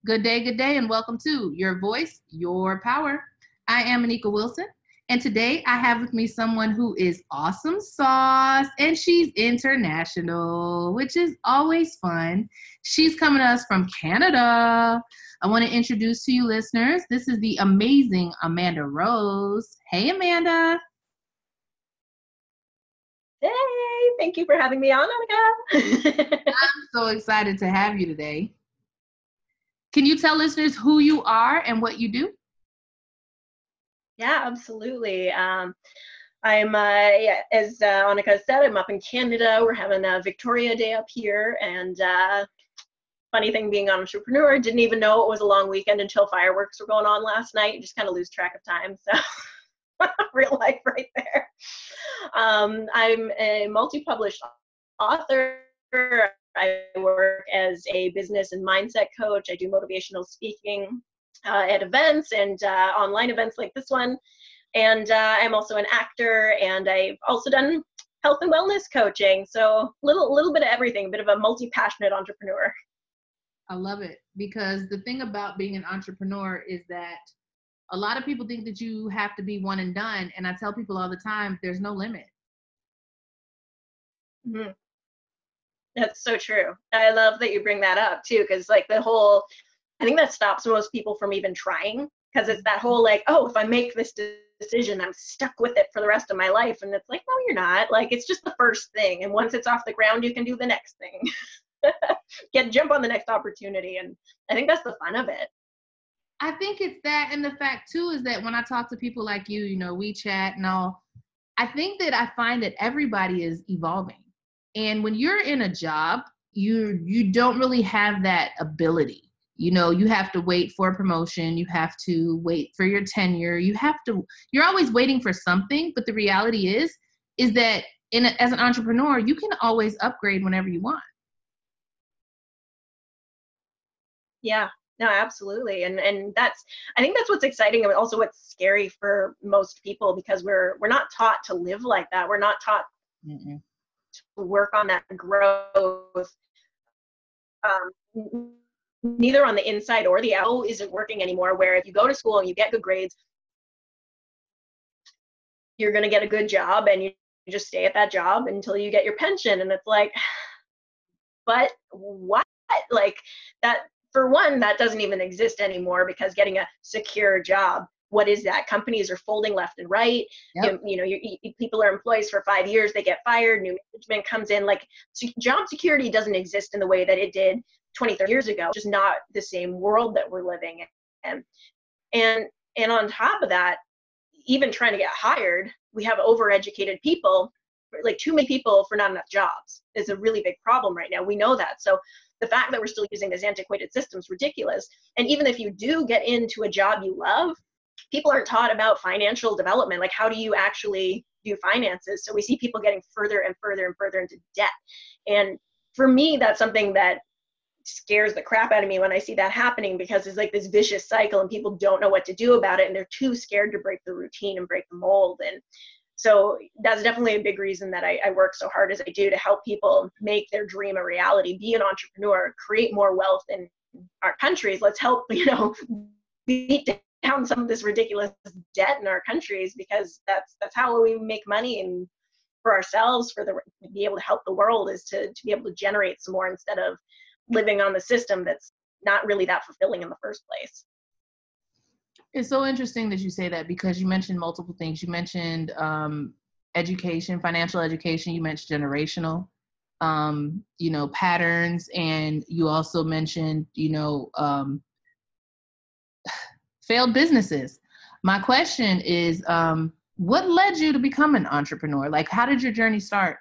Good day, and welcome to Your Voice, Your Power. I am Anika Wilson, and today I have with me someone who is awesome sauce, and she's international, which is always fun. She's coming to us from Canada. I want to introduce to you listeners, this is the amazing Amanda Rose. Hey, Amanda. Hey, thank you for having me on, Anika. I'm so excited to have you today. Can you tell listeners who you are and what you do? Yeah, absolutely. As Anika said, I'm up in Canada. We're having a Victoria Day up here, and funny thing being an entrepreneur, I didn't even know it was a long weekend until fireworks were going on last night. You just kind of lose track of time. So real life right there. I'm a multi-published author. I work as a business and mindset coach. I do motivational speaking at events and online events like this one. And I'm also an actor, and I've also done health and wellness coaching. So little bit of everything, a bit of a multi-passionate entrepreneur. I love it, because the thing about being an entrepreneur is that a lot of people think that you have to be one and done. And I tell people all the time, there's no limit. Mm-hmm. That's so true. I love that you bring that up too, because like I think that stops most people from even trying, because it's that whole like, oh, if I make this decision, I'm stuck with it for the rest of my life. And it's like, no, you're not. Like, it's just the first thing. And once it's off the ground, you can do the next thing. Jump on the next opportunity. And I think that's the fun of it. I think it's that. And the fact too is that when I talk to people like you, we chat and all, I think that I find that everybody is evolving. And when you're in a job, you don't really have that ability. You have to wait for a promotion. You have to wait for your tenure. You're always waiting for something. But the reality is that as an entrepreneur, you can always upgrade whenever you want. Yeah, no, absolutely. And I think that's what's exciting, and also what's scary for most people, because we're not taught to live like that. We're not taught to work on that growth. Neither on the inside or the out isn't working anymore, where if you go to school and you get good grades, you're going to get a good job, and you just stay at that job until you get your pension. And it's like, but what? Like, that, for one, that doesn't even exist anymore, because getting a secure job, what is that? Companies are folding left and right. Yep. People are employees for 5 years, they get fired, new management comes in. Like, job security doesn't exist in the way that it did 20, 30 years ago. Just not the same world that we're living in. And on top of that, even trying to get hired, we have overeducated people, like too many people for not enough jobs is a really big problem right now. We know that. So the fact that we're still using this antiquated system is ridiculous. And even if you do get into a job you love, people aren't taught about financial development. Like, how do you actually do finances? So we see people getting further and further and further into debt. And for me, that's something that scares the crap out of me when I see that happening, because it's like this vicious cycle and people don't know what to do about it, and they're too scared to break the routine and break the mold. And so that's definitely a big reason that I work so hard as I do, to help people make their dream a reality, be an entrepreneur, create more wealth in our countries. Let's help, beat down some of this ridiculous debt in our countries, because that's how we make money, and for ourselves, to be able to help the world, is to be able to generate some more, instead of living on the system that's not really that fulfilling in the first place. It's so interesting that you say that, because you mentioned multiple things. You mentioned education, financial education. You mentioned generational, patterns. And you also mentioned, failed businesses. My question is, what led you to become an entrepreneur? Like, how did your journey start?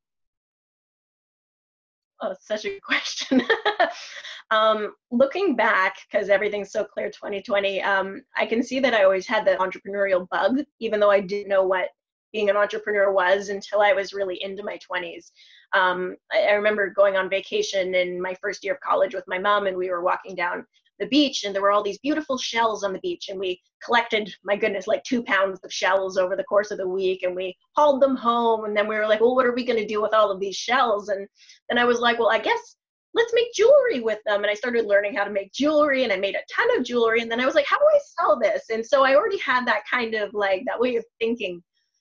Oh, such a good question. Looking back, because everything's so clear 2020, I can see that I always had the entrepreneurial bug, even though I didn't know what being an entrepreneur was until I was really into my 20s. I remember going on vacation in my first year of college with my mom, and we were walking down the beach, and there were all these beautiful shells on the beach, and we collected, my goodness, like 2 pounds of shells over the course of the week, and we hauled them home. And then we were like, well, what are we going to do with all of these shells? And then I was like, well, I guess let's make jewelry with them. And I started learning how to make jewelry, and I made a ton of jewelry. And then I was like, how do I sell this? And so I already had that kind of like that way of thinking.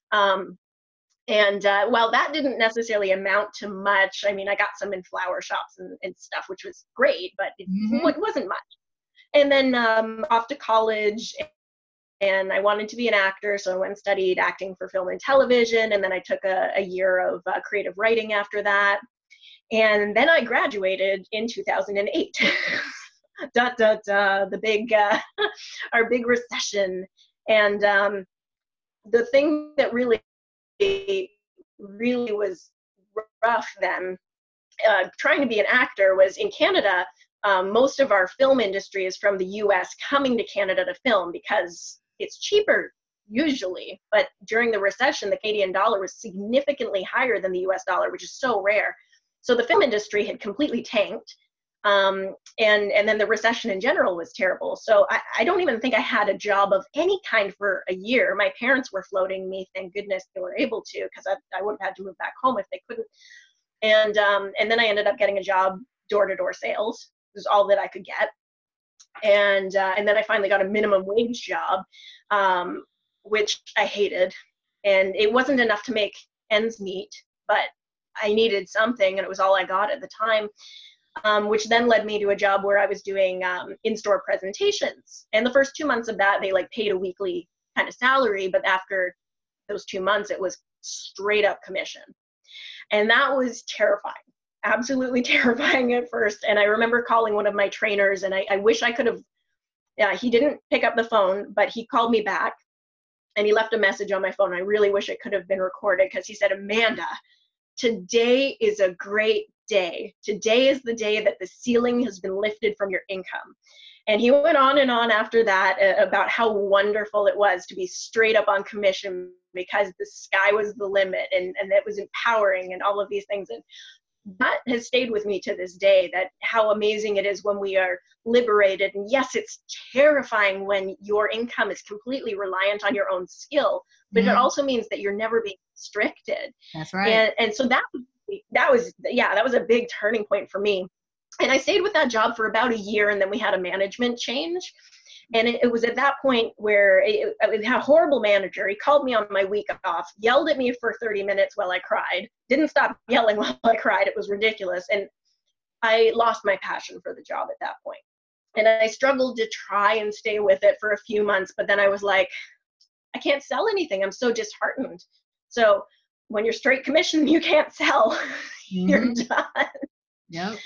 While that didn't necessarily amount to much, I mean, I got some in flower shops and stuff, which was great, but it wasn't much. And then off to college, and I wanted to be an actor, so I went and studied acting for film and television, and then I took a year of creative writing after that. And then I graduated in 2008. The big, our big recession. And the thing that really was rough then, trying to be an actor, was in Canada. Most of our film industry is from the US coming to Canada to film because it's cheaper usually. But during the recession, the Canadian dollar was significantly higher than the US dollar, which is so rare. So the film industry had completely tanked. And then the recession in general was terrible. So I don't even think I had a job of any kind for a year. My parents were floating me, thank goodness they were able to, because I would have had to move back home if they couldn't. And then I ended up getting a job, door-to-door sales. It was all that I could get. And then I finally got a minimum wage job, which I hated. And it wasn't enough to make ends meet, but I needed something, and it was all I got at the time. Which then led me to a job where I was doing in-store presentations. And the first 2 months of that, they like paid a weekly kind of salary, but after those 2 months, it was straight up commission. And that was terrifying, absolutely terrifying at first. And I remember calling one of my trainers, and I wish I could have, he didn't pick up the phone, but he called me back and he left a message on my phone. I really wish it could have been recorded, because he said, Amanda, today is a great day. Today is the day that the ceiling has been lifted from your income. And he went on and on after that about how wonderful it was to be straight up on commission, because the sky was the limit, and it was empowering and all of these things. And that has stayed with me to this day, that how amazing it is when we are liberated. And yes, it's terrifying when your income is completely reliant on your own skill, but it also means that you're never being restricted. That's right. And so that was a big turning point for me. And I stayed with that job for about a year, and then we had a management change. And it was at that point where I had a horrible manager. He called me on my week off, yelled at me for 30 minutes while I cried, didn't stop yelling while I cried. It was ridiculous. And I lost my passion for the job at that point. And I struggled to try and stay with it for a few months, but then I was like, I can't sell anything. I'm so disheartened. So when you're straight commission, you can't sell. You're done. Yep.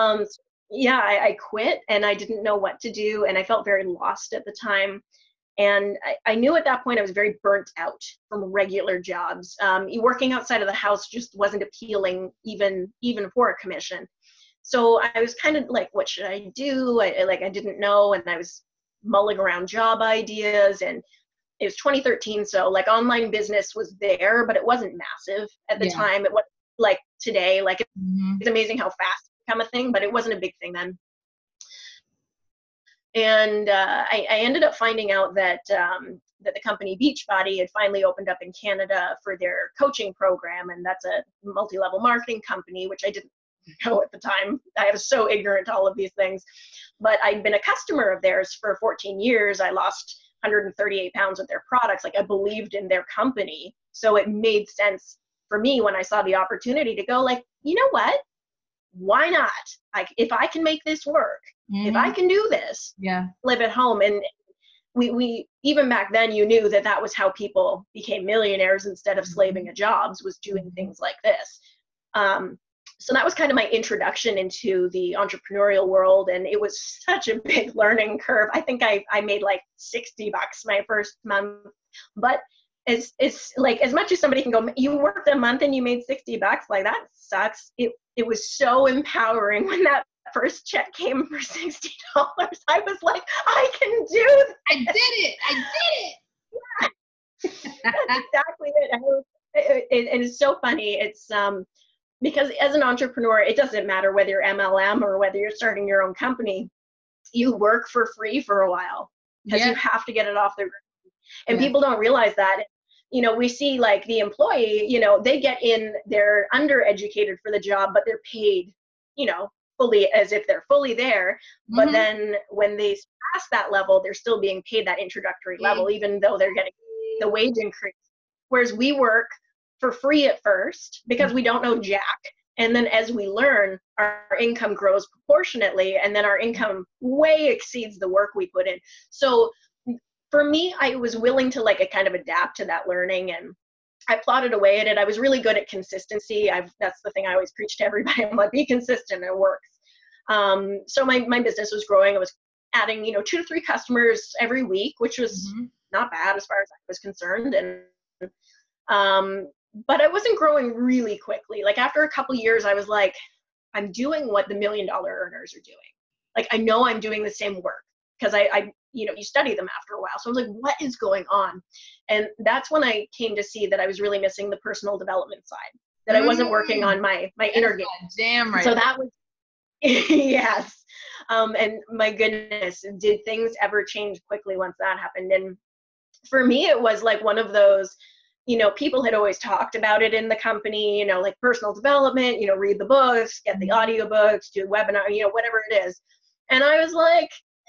I quit, and I didn't know what to do, and I felt very lost at the time. And I knew at that point I was very burnt out from regular jobs. Working outside of the house just wasn't appealing, even for a commission. So I was kind of like, what should I do? I didn't know, and I was mulling around job ideas, and it was 2013, so like online business was there, but it wasn't massive at the time. It was like today, like it's amazing how fast it's become a thing, but it wasn't a big thing then. And I ended up finding out that that the company Beachbody had finally opened up in Canada for their coaching program, and that's a multi-level marketing company, which I didn't know at the time. I was so ignorant to all of these things, but I'd been a customer of theirs for 14 years. I lost 138 pounds with their products. Like, I believed in their company. So it made sense for me when I saw the opportunity to go, like, you know what? Why not? If I can make this work, if I can do this, live at home. And we even back then, you knew that was how people became millionaires instead of slaving at jobs, was doing things like this. So that was kind of my introduction into the entrepreneurial world. And it was such a big learning curve. I think I made like $60 my first month, but it's like, as much as somebody can go, you worked a month and you made $60, like, that sucks. It was so empowering when that first check came for $60. I was like, I can do this. I did it. That's exactly it. And it's so funny. It's because as an entrepreneur, it doesn't matter whether you're MLM or whether you're starting your own company, you work for free for a while, because you have to get it off their ground. And people don't realize that. You know, we see like the employee, you know, they get in, they're undereducated for the job, but they're paid, you know, fully, as if they're fully there, but Mhm. then when they pass that level, they're still being paid that introductory level, even though they're getting the wage increase. Whereas we work for free at first because we don't know jack. And then as we learn, our income grows proportionately, and then our income way exceeds the work we put in. So for me, I was willing to like kind of adapt to that learning, and I plotted away at it. I was really good at consistency. That's the thing I always preach to everybody. I'm like, be consistent, it works. So my business was growing. I was adding, 2 to 3 customers every week, which was not bad as far as I was concerned. And but I wasn't growing really quickly. Like after a couple years, I was like, I'm doing what the $1 million earners are doing. Like I know I'm doing the same work because I you study them after a while. So I was like, what is going on? And that's when I came to see that I was really missing the personal development side, that I wasn't working on my inner game. Damn right. So that was, yes. And my goodness, did things ever change quickly once that happened? And for me, it was like one of those, people had always talked about it in the company, like personal development, read the books, get the audiobooks, do a webinar, whatever it is. And I was like,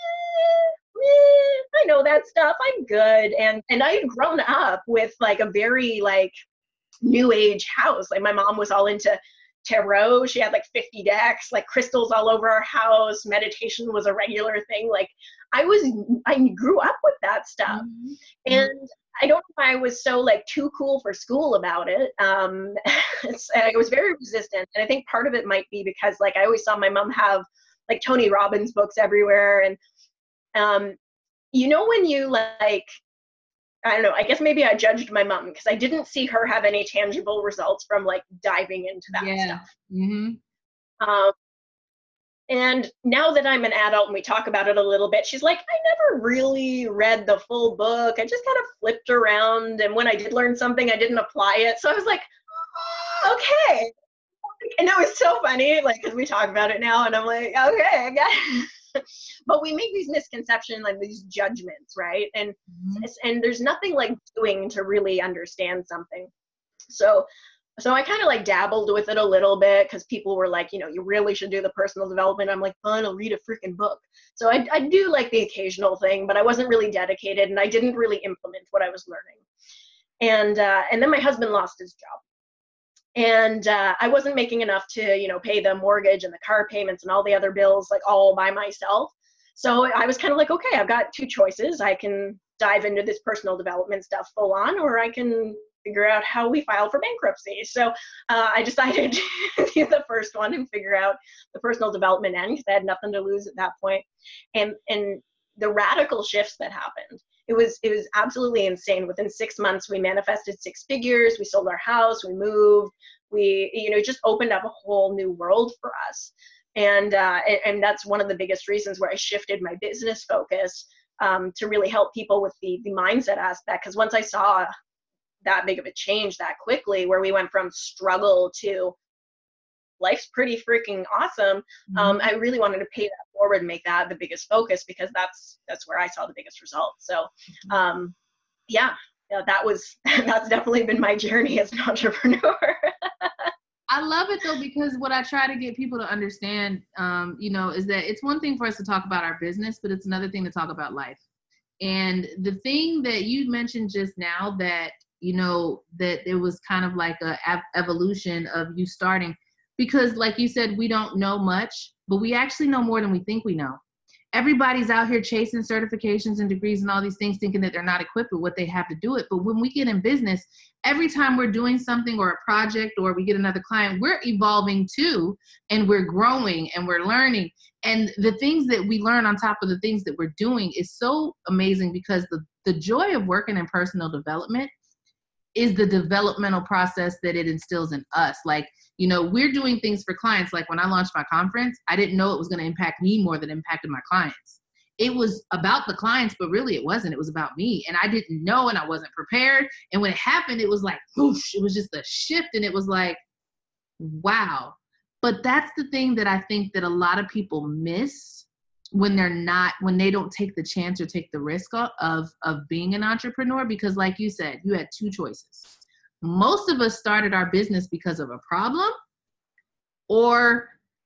I know that stuff. I'm good. And I had grown up with like a very like new age house. Like my mom was all into tarot. She had like 50 decks, like crystals all over our house. Meditation was a regular thing. Like I grew up with that stuff. And I don't know why I was so like too cool for school about it. I was very resistant. And I think part of it might be because like I always saw my mom have like Tony Robbins books everywhere. And when you like, I don't know, I guess maybe I judged my mom because I didn't see her have any tangible results from like diving into that stuff. And now that I'm an adult and we talk about it a little bit, she's like, I never really read the full book. I just kind of flipped around. And when I did learn something, I didn't apply it. So I was like, okay. And it was so funny, like, because we talk about it now and I'm like, okay, I got it. But we make these misconceptions, like these judgments, right? And there's nothing like doing to really understand something. So I kind of like dabbled with it a little bit because people were like, you really should do the personal development. I'm like, fine, I'll read a freaking book. So I do like the occasional thing, but I wasn't really dedicated and I didn't really implement what I was learning. And then my husband lost his job. And I wasn't making enough to, pay the mortgage and the car payments and all the other bills, like all by myself. So I was kind of like, okay, I've got 2 choices. I can dive into this personal development stuff full on, or I can figure out how we file for bankruptcy. So I decided to do the first one and figure out the personal development end because I had nothing to lose at that point. And the radical shifts that happened. It was absolutely insane. Within 6 months, we manifested 6 figures. We sold our house. We moved. We, it just opened up a whole new world for us. And that's one of the biggest reasons where I shifted my business focus to really help people with the mindset aspect. Because once I saw that big of a change that quickly, where we went from struggle to life's pretty freaking awesome. I really wanted to pay that forward and make that the biggest focus because that's where I saw the biggest results. So, that's definitely been my journey as an entrepreneur. I love it though, because what I try to get people to understand, is that it's one thing for us to talk about our business, but it's another thing to talk about life. And the thing that you mentioned just now that, that it was kind of like a evolution of you starting, because like you said, we don't know much, but we actually know more than we think we know. Everybody's out here chasing certifications and degrees and all these things, thinking that they're not equipped with what they have to do it. But when we get in business, every time we're doing something or a project or we get another client, we're evolving too, and we're growing and we're learning. And the things that we learn on top of the things that we're doing is so amazing, because the joy of working in personal development is the developmental process that it instills in us. Like, we're doing things for clients. Like when I launched my conference, I didn't know it was going to impact me more than it impacted my clients. It was about the clients, but really it wasn't. It was about me. And I didn't know, and I wasn't prepared. And when it happened, it was like, whoosh, it was just a shift. And it was like, wow. But that's the thing that I think that a lot of people miss when they don't take the chance or take the risk of being an entrepreneur. Because like you said, you had 2 choices. Most of us started our business because of a problem or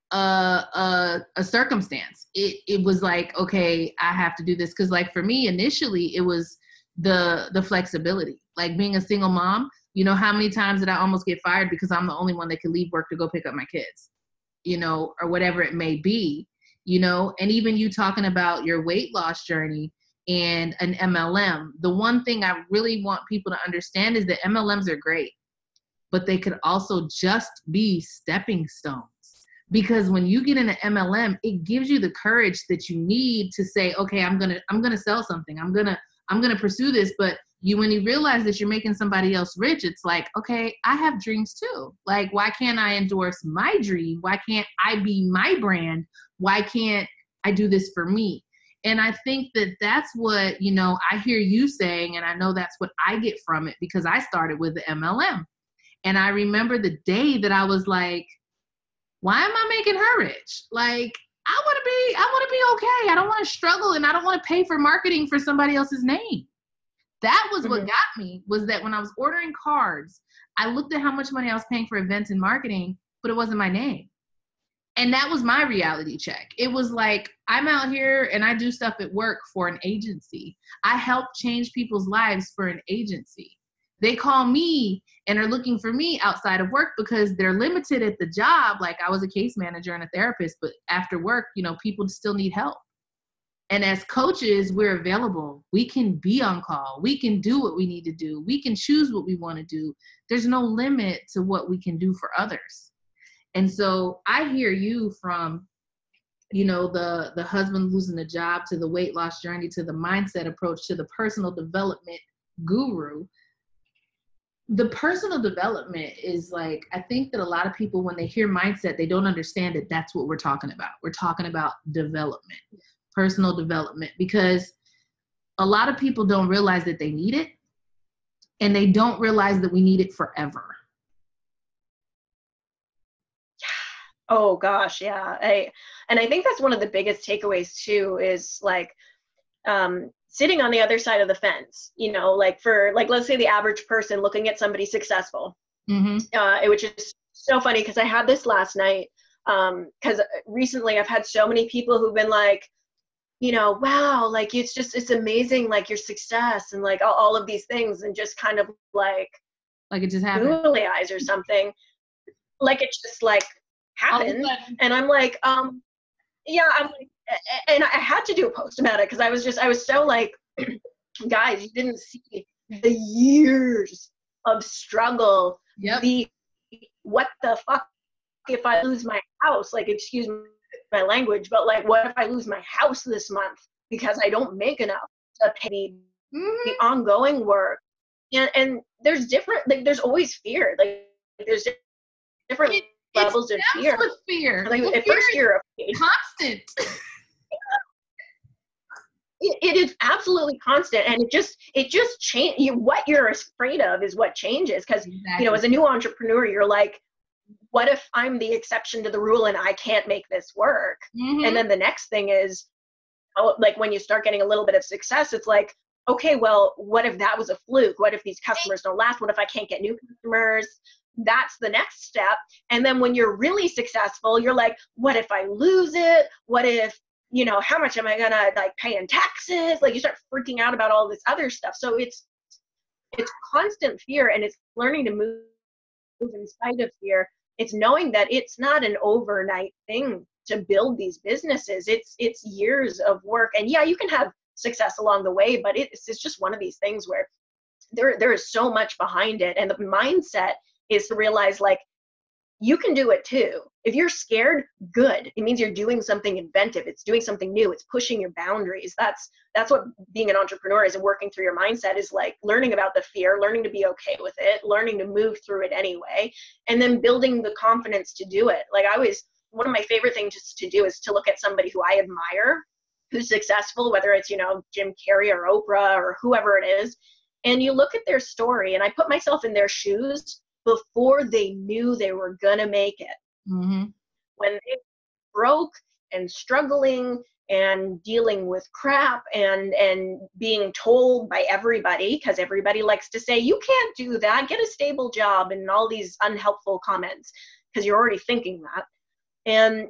a circumstance. It was like, okay, I have to do this. Cause like for me, initially it was the flexibility, like being a single mom. You know, how many times did I almost get fired because I'm the only one that could leave work to go pick up my kids, you know, or whatever it may be, you know. And even you talking about your weight loss journey and an MLM, the one thing I really want people to understand is that MLMs are great, but they could also just be stepping stones. Because when you get in an MLM, it gives you the courage that you need to say, okay, I'm gonna sell something. I'm gonna pursue this. But when you realize that you're making somebody else rich, it's like, okay, I have dreams too. Like, why can't I endorse my dream? Why can't I be my brand? Why can't I do this for me? And I think that that's what, you know, I hear you saying, and I know that's what I get from it, because I started with the MLM. And I remember the day that I was like, why am I making her rich? Like, I want to be okay. I don't want to struggle, and I don't want to pay for marketing for somebody else's name. That was what got me, was that when I was ordering cards, I looked at how much money I was paying for events and marketing, but it wasn't my name. And that was my reality check. It was like, I'm out here and I do stuff at work for an agency. I help change people's lives for an agency. They call me and are looking for me outside of work because they're limited at the job. Like, I was a case manager and a therapist, but after work, you know, people still need help. And as coaches, we're available. We can be on call. We can do what we need to do. We can choose what we want to do. There's no limit to what we can do for others. And so I hear you from, you know, the husband losing the job, to the weight loss journey, to the mindset approach, to the personal development guru. The personal development is like, I think that a lot of people, when they hear mindset, they don't understand that that's what we're talking about. We're talking about development, personal development, because a lot of people don't realize that they need it, and they don't realize that we need it forever. Oh gosh, yeah. I think that's one of the biggest takeaways too, is like sitting on the other side of the fence, you know, like for, like, let's say the average person looking at somebody successful. It was just so funny because I had this last night, because recently I've had so many people who've been like, you know, wow, like it's amazing, like your success and like all of these things, and just kind of like it just happened, googly eyes or something, like it's just like happened. And I'm like, yeah, I'm like, and I had to do a post about it because I was so like, guys, you didn't see the years of struggle. The what the fuck if I lose my house? Like, excuse my language, but like, what if I lose my house this month because I don't make enough to pay the ongoing work? And there's different, like, there's always fear. Like, there's different levels of fear. With fear. Like, at first you're constant. It is absolutely constant, and it just change. What you're afraid of is what changes, because you know, as a new entrepreneur, you're like, what if I'm the exception to the rule and I can't make this work? And then the next thing is, like, when you start getting a little bit of success, it's like, okay, well, what if that was a fluke? What if these customers don't last? What if I can't get new customers? That's the next step. And then when you're really successful, you're like, what if I lose it? What if, you know, how much am I gonna like pay in taxes? Like, you start freaking out about all this other stuff. So it's constant fear, and it's learning to move in spite of fear. It's knowing that it's not an overnight thing to build these businesses. It's years of work. And yeah, you can have success along the way, but it's just one of these things where there is so much behind it. And the mindset is to realize, like, you can do it too. If you're scared, good. It means you're doing something inventive. It's doing something new. It's pushing your boundaries. That's what being an entrepreneur is, and working through your mindset is like learning about the fear, learning to be okay with it, learning to move through it anyway, and then building the confidence to do it. Like, one of my favorite things to do is to look at somebody who I admire, who's successful, whether it's, you know, Jim Carrey or Oprah or whoever it is, and you look at their story, and I put myself in their shoes before they knew they were gonna make it. When they broke and struggling and dealing with crap and being told by everybody, because everybody likes to say, you can't do that, get a stable job, and all these unhelpful comments, because you're already thinking that. And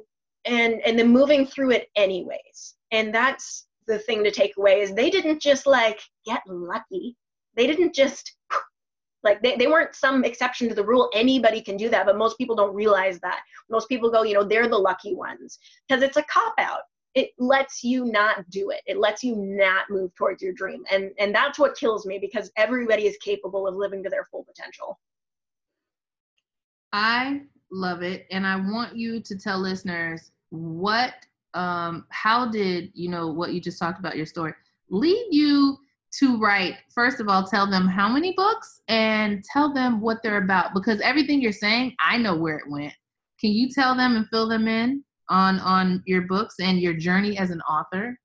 and then moving through it anyways. And that's the thing to take away, is they didn't just like get lucky. They didn't just like, they weren't some exception to the rule. Anybody can do that, but most people don't realize that. Most people go, they're the lucky ones, because it's a cop-out. It lets you not do it. It lets you not move towards your dream. And that's what kills me, because everybody is capable of living to their full potential. I love it. And I want you to tell listeners how did, what you just talked about, your story, lead you to write? First of all, tell them how many books and tell them what they're about, because everything you're saying, I know where it went. Can you tell them and fill them in on your books and your journey as an author?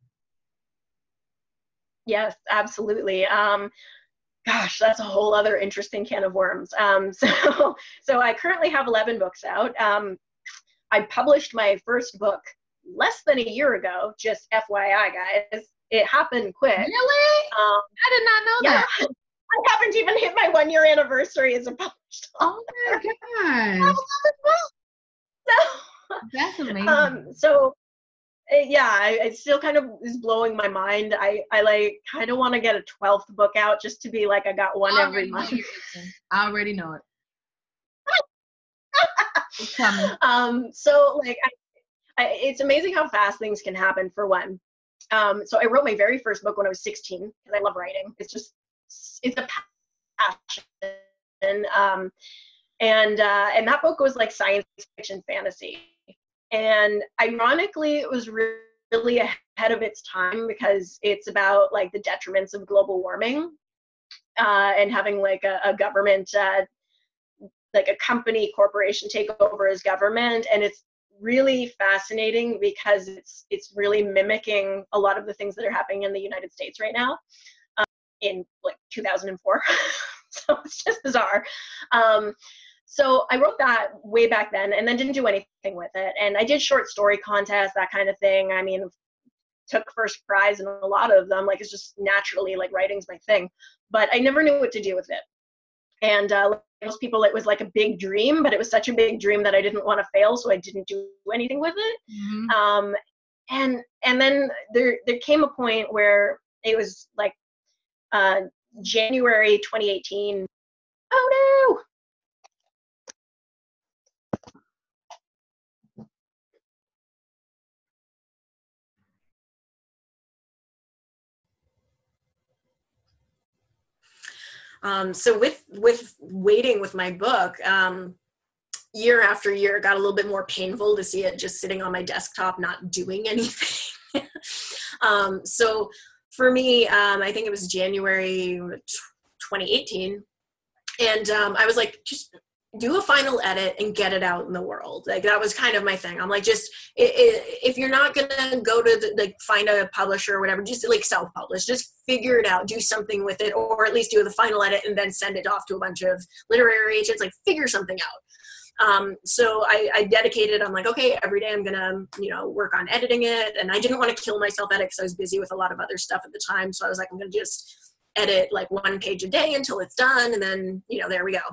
Yes, absolutely. Gosh, that's a whole other interesting can of worms. So I currently have 11 books out. I published my first book less than a year ago, just FYI, guys. It happened quick. Really? I did not know that. I haven't even hit my 1-year anniversary as a published author. Oh my gosh. So, that's amazing. It still kind of is blowing my mind. I like kind of want to get a 12th book out, just to be like, I got one every month. I already know it. It's coming. So like, it's amazing how fast things can happen, for one. So I wrote my very first book when I was 16, because I love writing. It's a passion. And that book was like science fiction fantasy. And ironically, it was really ahead of its time, because it's about like the detriments of global warming, and having like a government, like a corporation take over as government. And it's really fascinating, because it's really mimicking a lot of the things that are happening in the United States right now, in like 2004. So it's just bizarre. So I wrote that way back then, and then didn't do anything with it. And I did short story contests, that kind of thing. I mean, took first prize in a lot of them. Like, it's just naturally, like, writing's my thing. But I never knew what to do with it. And like most people, it was like a big dream, but it was such a big dream that I didn't want to fail, so I didn't do anything with it. Mm-hmm. And then there came a point where it was like January 2018. Oh no! So with waiting with my book, year after year, it got a little bit more painful to see it just sitting on my desktop, not doing anything. So for me, I think it was January 2018. And I was like, just do a final edit and get it out in the world. Like, that was kind of my thing. I'm like, just if you're not gonna go to like find a publisher or whatever, just like self-publish, just figure it out, do something with it, or at least do the final edit and then send it off to a bunch of literary agents, like figure something out. So I dedicated, I'm like, okay, every day I'm gonna, work on editing it. And I didn't want to kill myself at it, because I was busy with a lot of other stuff at the time. So I was like, I'm gonna just edit like 1 page a day until it's done. And then, there we go.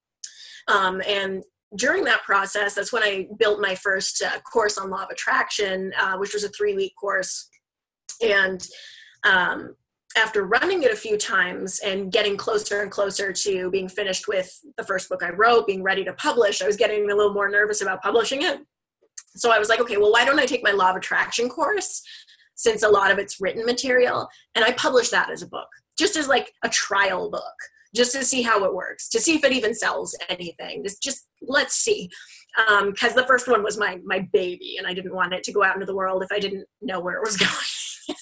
And during that process, that's when I built my first course on law of attraction, which was a 3-week course. And after running it a few times and getting closer and closer to being finished with the first book I wrote, being ready to publish, I was getting a little more nervous about publishing it. So I was like, okay, well, why don't I take my law of attraction course, since a lot of it's written material, and I publish that as a book, just as like a trial book, just to see how it works, to see if it even sells anything. Just let's see. Because the first one was my baby, and I didn't want it to go out into the world if I didn't know where it was going.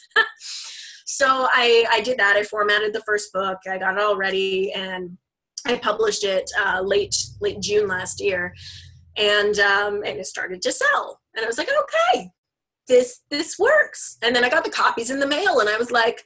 So I did that. I formatted the first book. I got it all ready, and I published it late June last year. And it started to sell. And I was like, okay, this works. And then I got the copies in the mail, and I was like,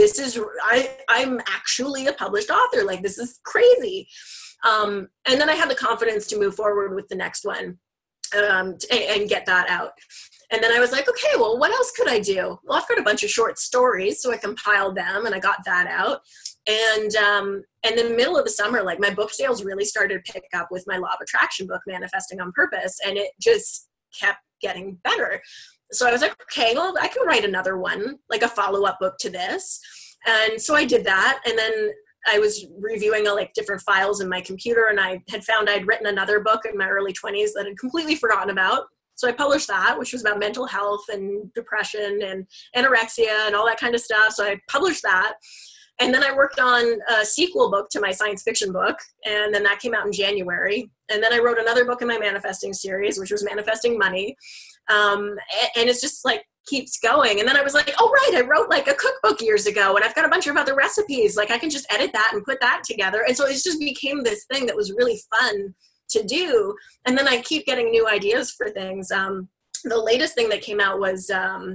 I'm actually a published author. Like, this is crazy. And then I had the confidence to move forward with the next one, and get that out. And then I was like, okay, well, what else could I do? Well, I've got a bunch of short stories, so I compiled them, and I got that out. And in the middle of the summer, like, my book sales really started to pick up with my Law of Attraction book, Manifesting on Purpose, and it just kept getting better. So I was like, okay, well, I can write another one, like a follow-up book to this. And so I did that. And then I was reviewing like different files in my computer, and I had found I'd written another book in my early 20s that I'd completely forgotten about. So I published that, which was about mental health and depression and anorexia and all that kind of stuff. So I published that. And then I worked on a sequel book to my science fiction book, and then that came out in January. And then I wrote another book in my manifesting series, which was Manifesting Money. And it's just like keeps going. And then I was like, oh, right, I wrote like a cookbook years ago, and I've got a bunch of other recipes. Like I can just edit that and put that together. And so it just became this thing that was really fun to do. And then I keep getting new ideas for things. The latest thing that came out was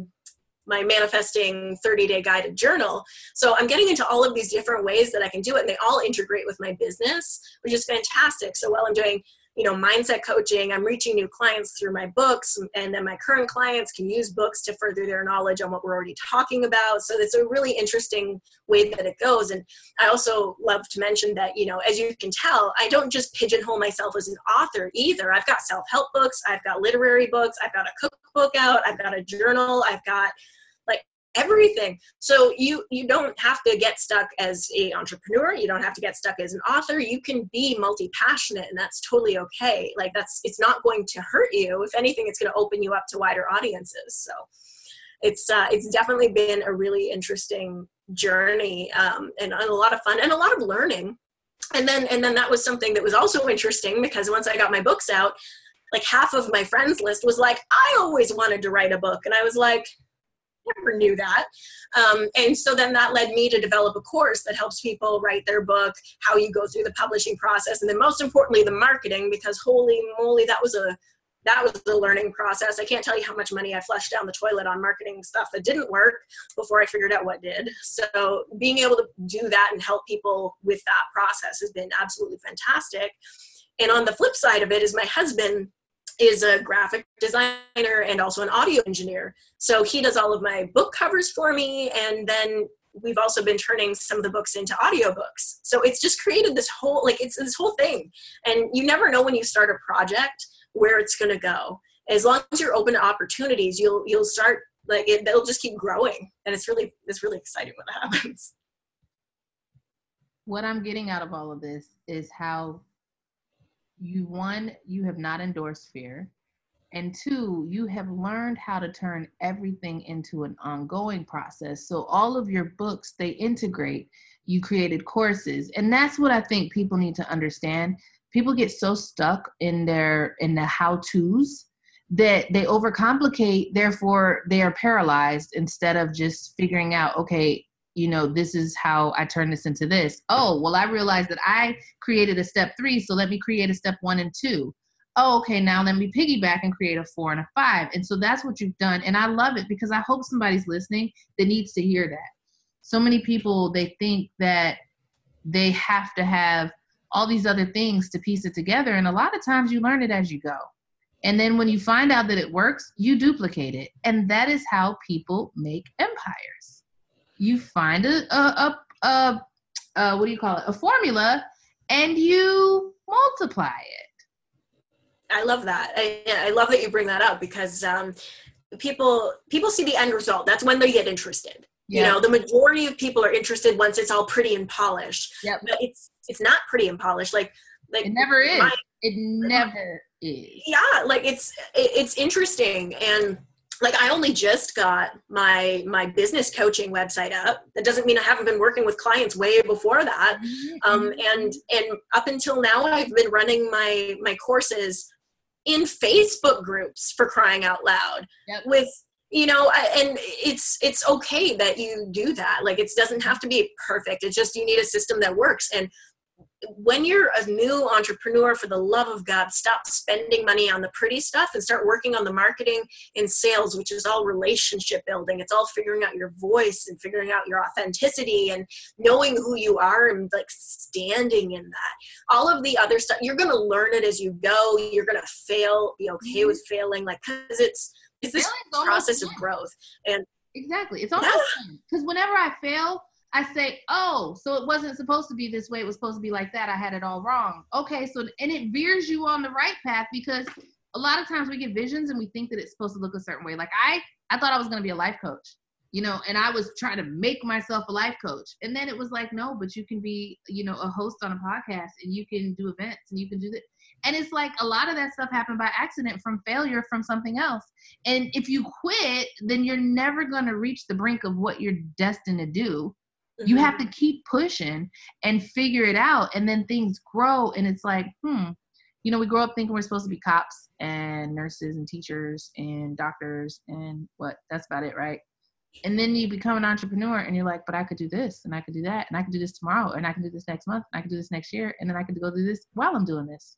my manifesting 30-day guided journal. So I'm getting into all of these different ways that I can do it, and they all integrate with my business, which is fantastic. So while I'm doing, mindset coaching, I'm reaching new clients through my books, and then my current clients can use books to further their knowledge on what we're already talking about. So it's a really interesting way that it goes. And I also love to mention that, as you can tell, I don't just pigeonhole myself as an author either. I've got self-help books, I've got literary books, I've got a cookbook out, I've got a journal, I've got everything. So you don't have to get stuck as an entrepreneur. You don't have to get stuck as an author. You can be multi-passionate, and that's totally okay. Like it's not going to hurt you. If anything, it's going to open you up to wider audiences. So it's definitely been a really interesting journey, and a lot of fun and a lot of learning. And then that was something that was also interesting, because once I got my books out, like half of my friends list was like, I always wanted to write a book. And I was like, never knew that. And so then that led me to develop a course that helps people write their book, how you go through the publishing process, and then most importantly, the marketing, because holy moly, that was a learning process. I can't tell you how much money I flushed down the toilet on marketing stuff that didn't work before I figured out what did. So being able to do that and help people with that process has been absolutely fantastic. And on the flip side of it is my husband is a graphic designer and also an audio engineer. So he does all of my book covers for me. And then we've also been turning some of the books into audiobooks. So it's just created this whole, it's this whole thing. And you never know when you start a project where it's going to go. As long as you're open to opportunities, you'll start, they'll just keep growing. And it's really exciting when that happens. What I'm getting out of all of this is how you have not endorsed fear, and two, you have learned how to turn everything into an ongoing process. So all of your books, they integrate. You created courses, and that's what I think people need to understand. People get so stuck in the how-tos that they overcomplicate, therefore they are paralyzed instead of just figuring out, okay, this is how I turn this into this. Oh, well, I realized that I created a step 3, so let me create a step 1 and 2. Oh, okay, now let me piggyback and create a 4 and a 5. And so that's what you've done. And I love it, because I hope somebody's listening that needs to hear that. So many people, they think that they have to have all these other things to piece it together. And a lot of times you learn it as you go. And then when you find out that it works, you duplicate it. And that is how people make empires. You find a formula, and you multiply it. I love that. I love that you bring that up, because people see the end result. That's when they get interested. Yep. The majority of people are interested once it's all pretty and polished. Yep. But it's not pretty and polished. Like it never is. It never is. Yeah, it's interesting. And I only just got my business coaching website up. That doesn't mean I haven't been working with clients way before that. And up until now, I've been running my courses in Facebook groups, for crying out loud. Yep. With, and it's okay that you do that. It doesn't have to be perfect. It's just, you need a system that works. And when you're a new entrepreneur, for the love of God, stop spending money on the pretty stuff and start working on the marketing and sales, which is all relationship building. It's all figuring out your voice and figuring out your authenticity and knowing who you are and standing in that. All of the other stuff, you're going to learn it as you go. You're going to fail, be okay with failing, because it's this process of growth. And exactly. It's almost because whenever I fail, I say, oh, so it wasn't supposed to be this way. It was supposed to be like that. I had it all wrong. Okay, and it veers you on the right path, because a lot of times we get visions and we think that it's supposed to look a certain way. Like I thought I was going to be a life coach, you know, and I was trying to make myself a life coach. And then it was like, no, but you can be, you know, a host on a podcast, and you can do events, and you can do that. And it's like a lot of that stuff happened by accident, from failure, from something else. And if you quit, then you're never going to reach the brink of what you're destined to do. You have to keep pushing and figure it out. And then things grow. And it's like, you know, we grow up thinking we're supposed to be cops and nurses and teachers and doctors and that's about it, right? And then you become an entrepreneur and you're like, but I could do this and I could do that and I can do this tomorrow and I can do this next month and I can do this next year and then I could go do this while I'm doing this.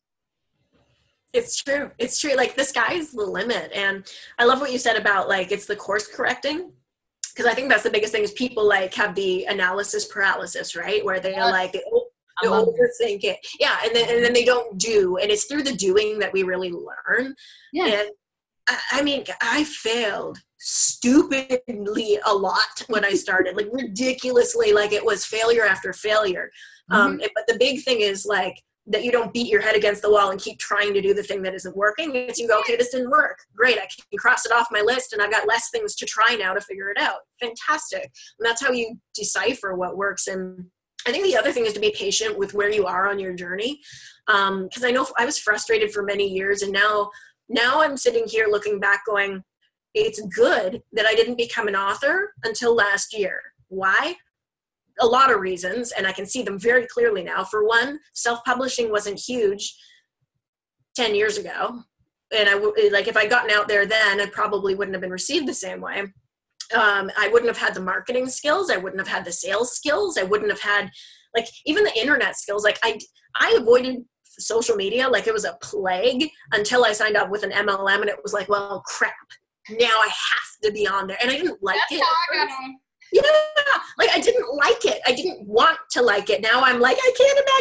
It's true. It's true. Like, the sky's the limit. And I love what you said about, like, it's the course correcting. Because I think that's the biggest thing, is people like have the analysis paralysis, right? Where they're like, they overthink it. Yeah. And then they don't do. And it's through the doing that we really learn. Yeah. And I mean, I failed stupidly a lot when I started, like ridiculously, like it was failure after failure. But the big thing is like, that you don't beat your head against the wall and keep trying to do the thing that isn't working. It's you go, okay, this didn't work. Great. I can cross it off my list and I've got less things to try now to figure it out. Fantastic. And that's how you decipher what works. And I think the other thing is to be patient with where you are on your journey. Cause I know I was frustrated for many years, and now I'm sitting here looking back going, it's good that I didn't become an author until last year. Why? A lot of reasons, and I can see them very clearly now. For one, self-publishing wasn't huge 10 years ago. And like, if I'd gotten out there then, I probably wouldn't have been received the same way. I wouldn't have had the marketing skills. I wouldn't have had the sales skills. I wouldn't have had, like, even the internet skills. Like, I avoided social media like it was a plague until I signed up with an MLM, and it was like, well, crap. Now I have to be on there. And I didn't like it. How I got on. Yeah, like I didn't like it. I didn't want to like it. Now I'm like, I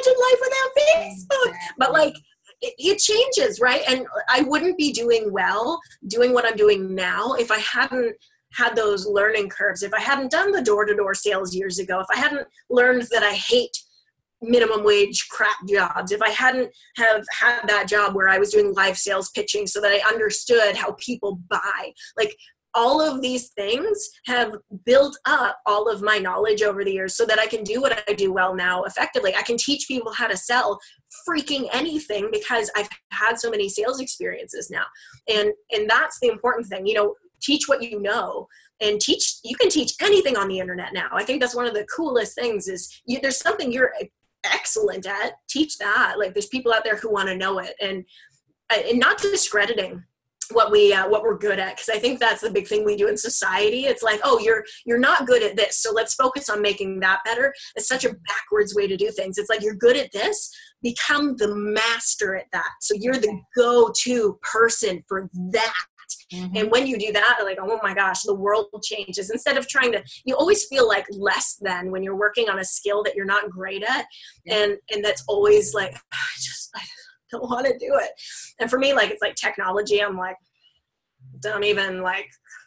can't imagine life without Facebook. But like, it changes, right? And I wouldn't be doing what I'm doing now if I hadn't had those learning curves. If I hadn't done the door-to-door sales years ago, if I hadn't learned that I hate minimum wage crap jobs, if I hadn't have had that job where I was doing live sales pitching so that I understood how people buy, like, all of these things have built up all of my knowledge over the years so that I can do what I do well now effectively. I can teach people how to sell freaking anything because I've had so many sales experiences now. And that's the important thing, you know, teach what you know, and you can teach anything on the internet now. I think that's one of the coolest things is there's something you're excellent at, teach that. Like, there's people out there who want to know it, and not discrediting what we're good at, because I think that's the big thing we do in society. It's like, oh, you're not good at this, so let's focus on making that better. It's such a backwards way to do things. It's like, you're good at this, become the master at that, so you're the go-to person for that. And when you do that, like, oh my gosh, the world changes. Instead of you always feel like less than when you're working on a skill that you're not great at. And that's always like, I don't want to do it. And for me, like, it's like technology. I'm like, don't even like,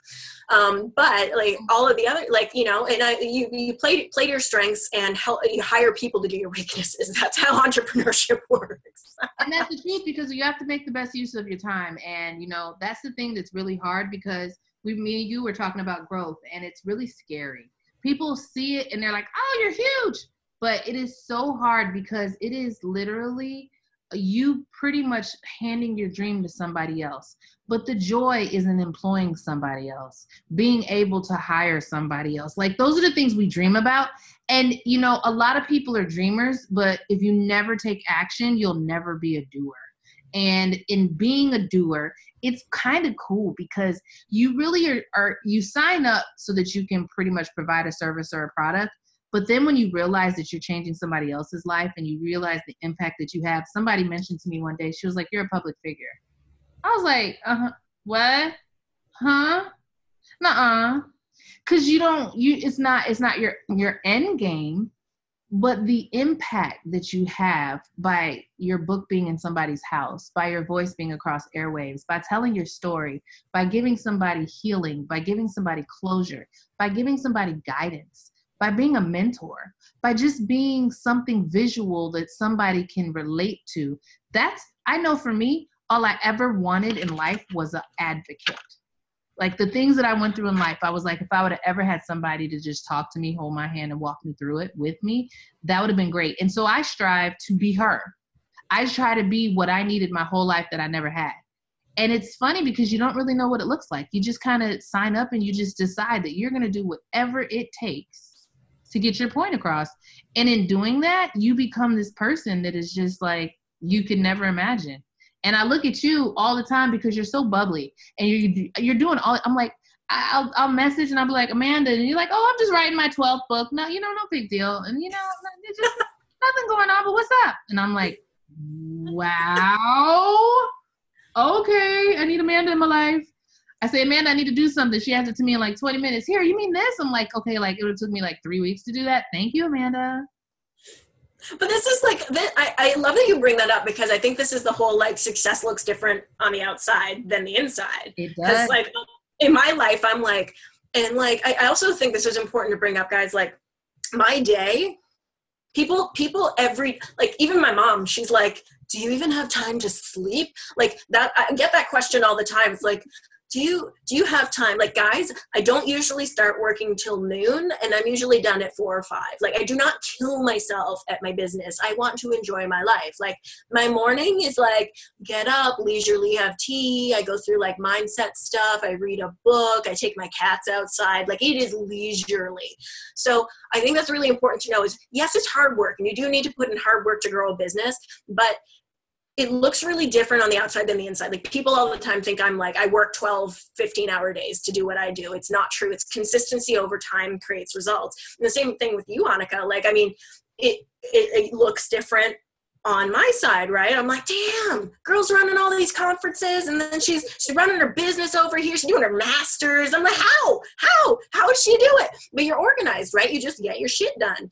but like all of the other, like, you know, and you play to your strengths and you hire people to do your weaknesses. That's how entrepreneurship works. And that's the truth, because you have to make the best use of your time. And, you know, that's the thing that's really hard, because me and you were talking about growth, and it's really scary. People see it and they're like, oh, you're huge. But it is so hard, because it is literally you pretty much handing your dream to somebody else. But the joy is in employing somebody else, being able to hire somebody else. Like, those are the things we dream about. And, you know, a lot of people are dreamers, but if you never take action, you'll never be a doer. And in being a doer, it's kind of cool, because you really you sign up so that you can pretty much provide a service or a product. But then when you realize that you're changing somebody else's life, and you realize the impact that you have, somebody mentioned to me one day, she was like, you're a public figure. I was like, what? Huh? Nuh-uh. Because it's not your end game, but the impact that you have by your book being in somebody's house, by your voice being across airwaves, by telling your story, by giving somebody healing, by giving somebody closure, by giving somebody guidance, by being a mentor, by just being something visual that somebody can relate to. I know for me, all I ever wanted in life was an advocate. Like the things that I went through in life, I was like, if I would have ever had somebody to just talk to me, hold my hand and walk me through it with me, that would have been great. And so I strive to be her. I try to be what I needed my whole life that I never had. And it's funny because you don't really know what it looks like. You just kind of sign up and you just decide that you're going to do whatever it takes to get your point across. And in doing that, you become this person that is just like, you could never imagine. And I look at you all the time because you're so bubbly and you're doing all, I'm like, I'll message and I'll be like, Amanda, and you're like, oh, I'm just writing my 12th book. No, no big deal. And it's just nothing going on, but what's up? And I'm like, wow. Okay, I need Amanda in my life. I say, Amanda, I need to do something. She has it to me in like 20 minutes. Here, you mean this? I'm like, okay, like it would have took me like 3 weeks to do that. Thank you, Amanda. But this is like, I love that you bring that up because I think this is the whole like success looks different on the outside than the inside. It does. Because like in my life, I'm like, and like, I also think this is important to bring up, guys, like my day, people like even my mom, she's like, do you even have time to sleep? Like that, I get that question all the time. It's like, do you have time? Like guys, I don't usually start working till noon and I'm usually done at 4 or 5. Like I do not kill myself at my business. I want to enjoy my life. Like my morning is like, get up, leisurely have tea. I go through like mindset stuff. I read a book. I take my cats outside. Like it is leisurely. So I think that's really important to know is yes, it's hard work and you do need to put in hard work to grow a business, but it looks really different on the outside than the inside. Like people all the time think I'm like, I work 12, 15-hour days to do what I do. It's not true. It's consistency over time creates results. And the same thing with you, Annika. Like, I mean, it looks different on my side, right? I'm like, damn, girl's running all these conferences and then she's running her business over here. She's doing her masters. I'm like, how does she do it? But you're organized, right? You just get your shit done.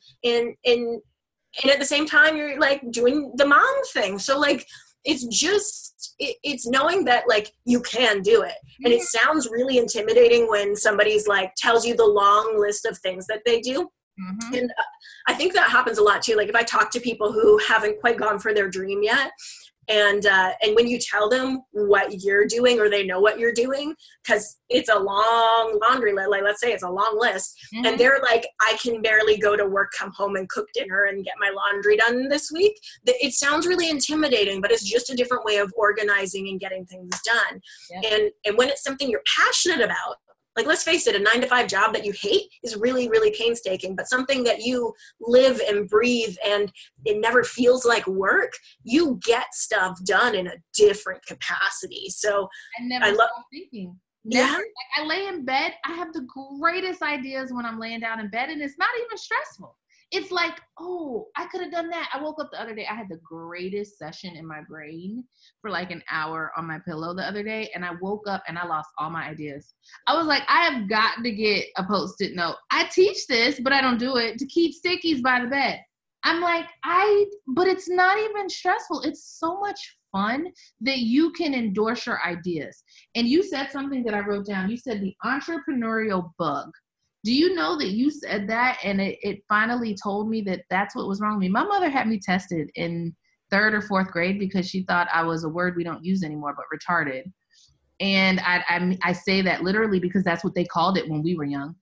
And at the same time, you're like doing the mom thing. So like, it's just, it's knowing that like you can do it. And it sounds really intimidating when somebody's like tells you the long list of things that they do. Mm-hmm. And I think that happens a lot too. Like if I talk to people who haven't quite gone for their dream yet, and when you tell them what you're doing or they know what you're doing, because it's a long laundry list, like let's say it's a long list, mm-hmm. and they're like, I can barely go to work, come home and cook dinner and get my laundry done this week. It sounds really intimidating, but it's just a different way of organizing and getting things done. Yeah. And when it's something you're passionate about, like, let's face it, a 9-to-5 job that you hate is really, really painstaking, but something that you live and breathe and it never feels like work, you get stuff done in a different capacity. So I love thinking. Never, like I lay in bed, I have the greatest ideas when I'm laying down in bed and it's not even stressful. It's like, oh, I could have done that. I woke up the other day. I had the greatest session in my brain for like an hour on my pillow the other day. And I woke up and I lost all my ideas. I was like, I have got to get a Post-it note. I teach this, but I don't do it, to keep stickies by the bed. I'm like, but it's not even stressful. It's so much fun that you can endorse your ideas. And you said something that I wrote down. You said the entrepreneurial bug. Do you know that you said that and it finally told me that that's what was wrong with me? My mother had me tested in 3rd or 4th grade because she thought I was a word we don't use anymore, but retarded. And I say that literally because that's what they called it when we were young.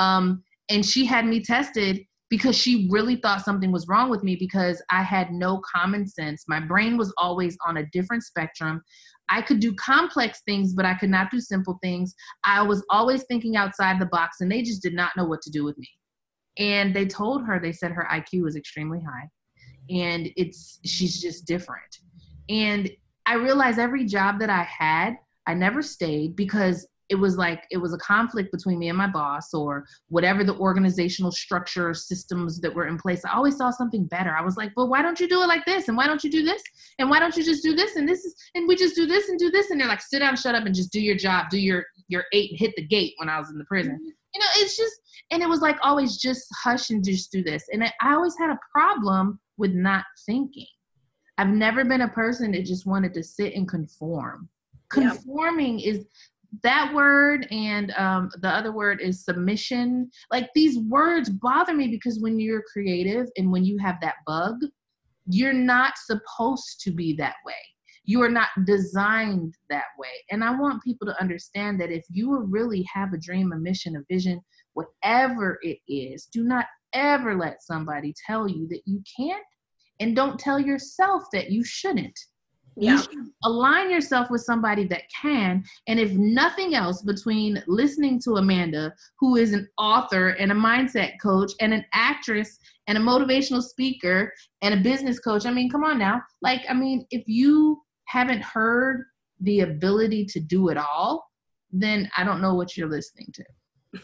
And she had me tested because she really thought something was wrong with me because I had no common sense. My brain was always on a different spectrum. I could do complex things, but I could not do simple things. I was always thinking outside the box, and they just did not know what to do with me. And they told her, they said her IQ was extremely high, and she's just different. And I realized every job that I had, I never stayed because it was a conflict between me and my boss or whatever the organizational structure systems that were in place. I always saw something better. I was like, well, why don't you do it like this? And why don't you do this? And why don't you just do this? And we just do this and do this. And they're like, sit down, shut up and just do your job, do your 8 and hit the gate when I was in the prison. You know, it's just, and it was like always just hush and just do this. And I always had a problem with not thinking. I've never been a person that just wanted to sit and conform. Conforming is that word, and the other word is submission. Like, these words bother me because when you're creative and when you have that bug, you're not supposed to be that way. You are not designed that way. And I want people to understand that if you really have a dream, a mission, a vision, whatever it is, do not ever let somebody tell you that you can't, and don't tell yourself that you shouldn't. Yeah. You should align yourself with somebody that can. And if nothing else, between listening to Amanda, who is an author and a mindset coach and an actress and a motivational speaker and a business coach, I mean, come on now. Like, I mean, if you haven't heard the ability to do it all, then I don't know what you're listening to.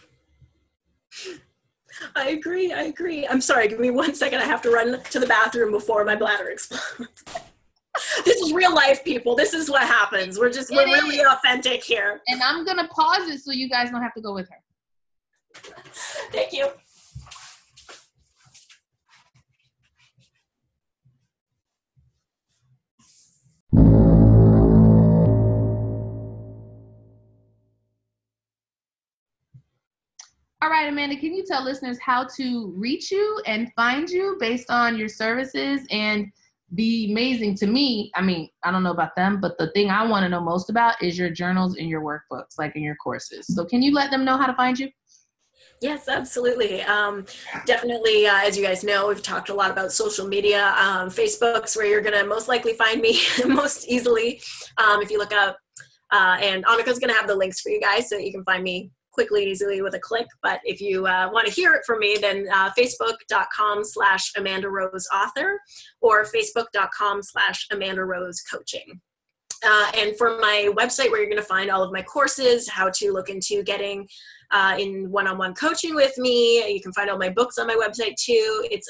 I agree. I'm sorry. Give me 1 second. I have to run to the bathroom before my bladder explodes. This is real life, people. This is what happens. We're really authentic here. And I'm going to pause it so you guys don't have to go with her. Thank you. All right, Amanda, can you tell listeners how to reach you and find you based on your services? And the amazing, to me, I mean, I don't know about them, but the thing I want to know most about is your journals and your workbooks, like in your courses. So can you let them know how to find you? Yes, absolutely. Definitely, as you guys know, we've talked a lot about social media. Facebook's where you're going to most likely find me most easily. If you look up, and Annika's going to have the links for you guys so that you can find me quickly and easily with a click. But if you want to hear it from me, then facebook.com/Amanda Rose author or facebook.com/Amanda Rose coaching. And for my website, where you're going to find all of my courses, how to look into getting in one-on-one coaching with me. You can find all my books on my website too. It's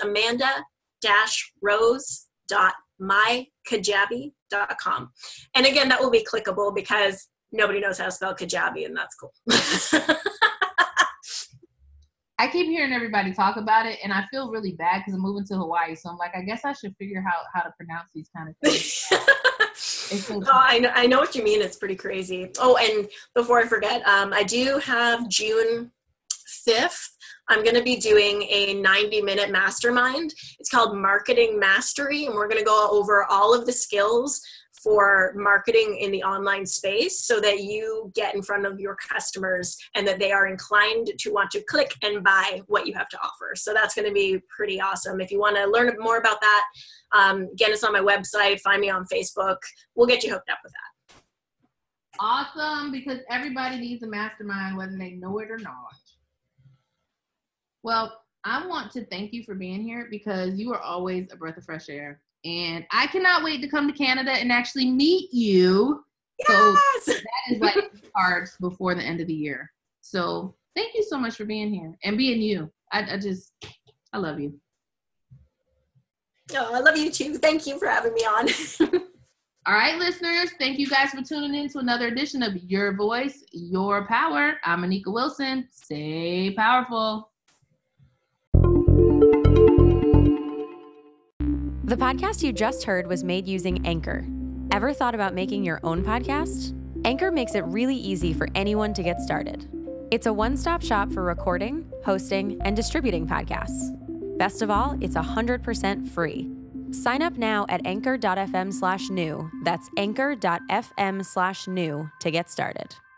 amanda-rose.mykajabi.com. And again, that will be clickable because nobody knows how to spell Kajabi, and that's cool. I keep hearing everybody talk about it, and I feel really bad because I'm moving to Hawaii. So I'm like, I guess I should figure out how to pronounce these kind of things. I know what you mean. It's pretty crazy. Oh, and before I forget, I do have June 5th. I'm going to be doing a 90-minute mastermind. It's called Marketing Mastery, and we're going to go over all of the skills for marketing in the online space so that you get in front of your customers and that they are inclined to want to click and buy what you have to offer. So that's going to be pretty awesome. If you want to learn more about that, again, it's on my website. Find me on Facebook. We'll get you hooked up with that. Awesome, because everybody needs a mastermind, whether they know it or not. Well, I want to thank you for being here because you are always a breath of fresh air. And I cannot wait to come to Canada and actually meet you. Yes! So that is like cards before the end of the year. So thank you so much for being here and being you. I love you. Oh, I love you too. Thank you for having me on. All right, listeners. Thank you guys for tuning in to another edition of Your Voice, Your Power. I'm Annika Wilson. Stay powerful. The podcast you just heard was made using Anchor. Ever thought about making your own podcast? Anchor makes it really easy for anyone to get started. It's a one-stop shop for recording, hosting, and distributing podcasts. Best of all, it's 100% free. Sign up now at anchor.fm/new. That's anchor.fm/new to get started.